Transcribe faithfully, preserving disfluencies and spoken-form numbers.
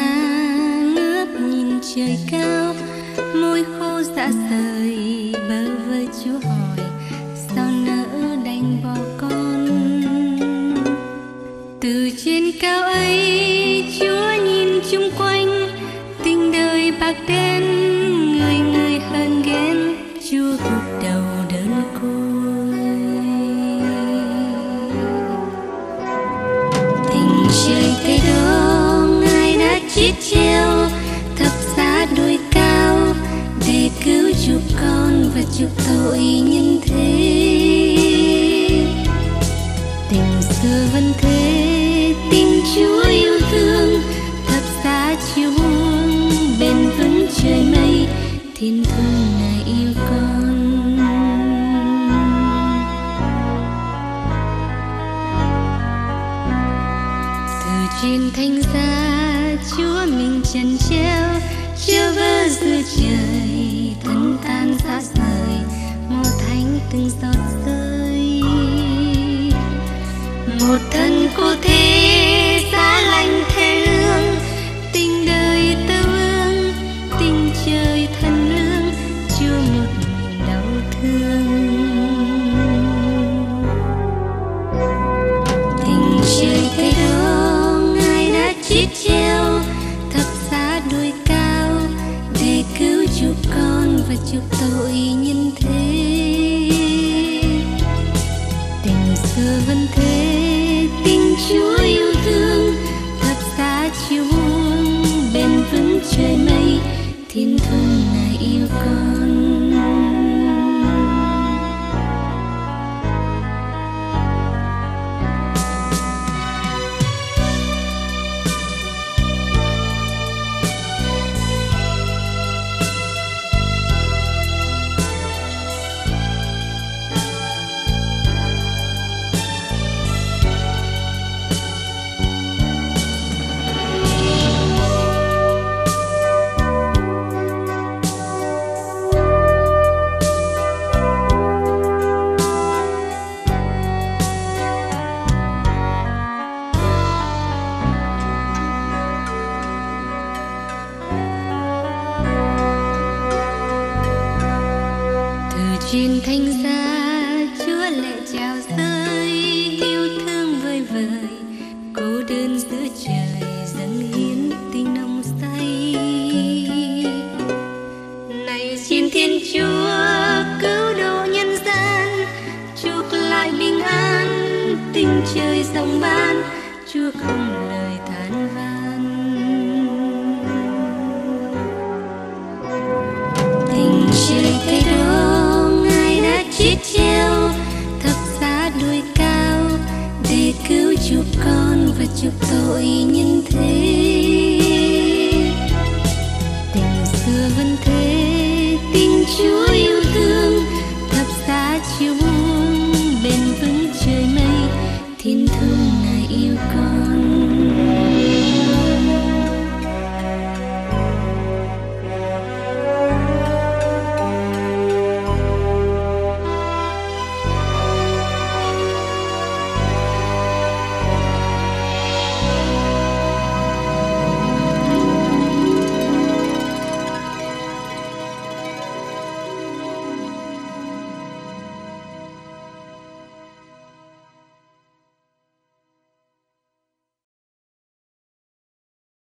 ngước nhìn trời cao, môi khô dạ rời bơ vơ Chúa hỏi sao nỡ đành bỏ con. Từ trên cao ấy Chúa nhìn chung quanh, tình đời bạc đen người người hờn ghen. Chúa gục đầu đơn côi, tình trời thế đó Ngài đã chết treo thập giá đôi cao để cứu chuộc con và chuộc tội nhân thế. Tình xưa vẫn thế, tình Chúa yêu thương thập giá chiều buông bền vững trời mây, thiên thương Ngài yêu con. Từ trên thánh giá Chúa mình trần treo, treo vơ giữa trời thân tan xa rời, một thánh từng giọt rơi. Một thân cô thế giá lạnh thê lương, tình đời tơ vương tình trời thần lương. Chúa một mình đau thương, tình trời thế đó Ngài đã chết treo thập giá đôi cao để cứu chuộc con và chuộc tội nhân thế. Tình xưa vẫn thế, tình Chúa yêu thương thập giá chiều buông bền vững trời mây, thiên thương Ngài yêu con. Trên thánh giá Chúa lệ trào rơi, yêu thương vơi vời cô đơn giữa trời dâng hiến tình nồng say. Này xin Thiên Chúa cứu độ nhân gian, chuộc lại bình an tình trời rộng ban. Chúa không lời than van, tình trời thế đó chết treo thập giá đôi cao để cứu chuộc con và chuộc tội nhân thế. Tình xưa vẫn thế, tình Chúa yêu thương thập giá chiều buông bền vững trời mây, thiên thương